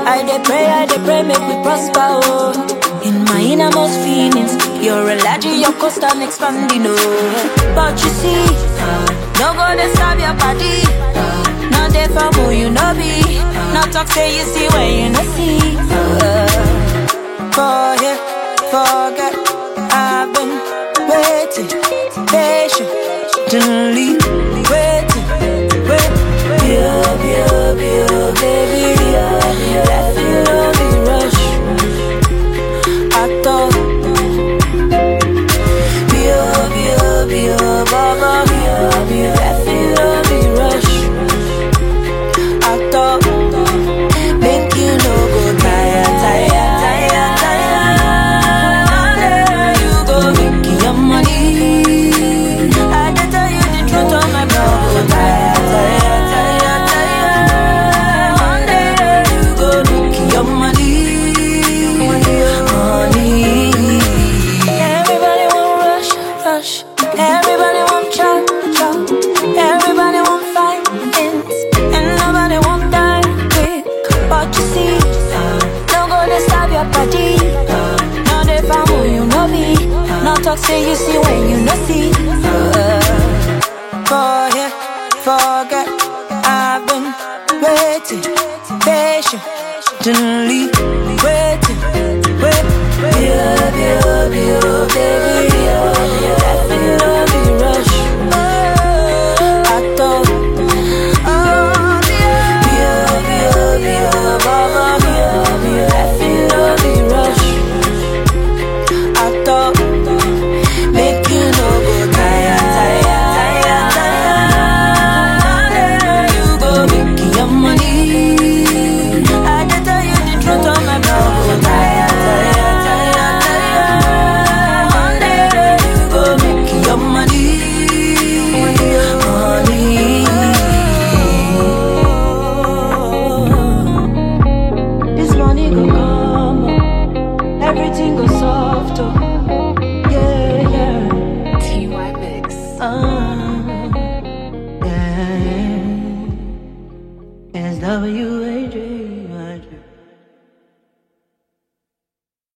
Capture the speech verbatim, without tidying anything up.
I dey pray, I dey pray, make we prosper, oh. In my innermost feelings, you're a legend, your constant expanding, oh. But you see, no go dey stab your body. No dey for who you know be. No talk say you see when you no see. uh, Forget, forget, I've been waiting, patiently waiting, waiting. You, you, you, baby, you, that feel no be rush at all. You, you, you, baba, you, you, that feel no be rush at all. Make you no go tire, tire, tire, tire. You go make your money. I can tell you the truth on my mouth. Tire, tire, tire, tire. One day you go make your money, money. Everybody want rush, rush. Everybody want chop, chop. Everybody want fight, ends, and nobody want die quick. But you see, no go to stab your body. No they found who you know be. No talk say you see when you no see. uh, Forget, forget, I've been waiting, patiently waiting, waiting. You, you, you, baby.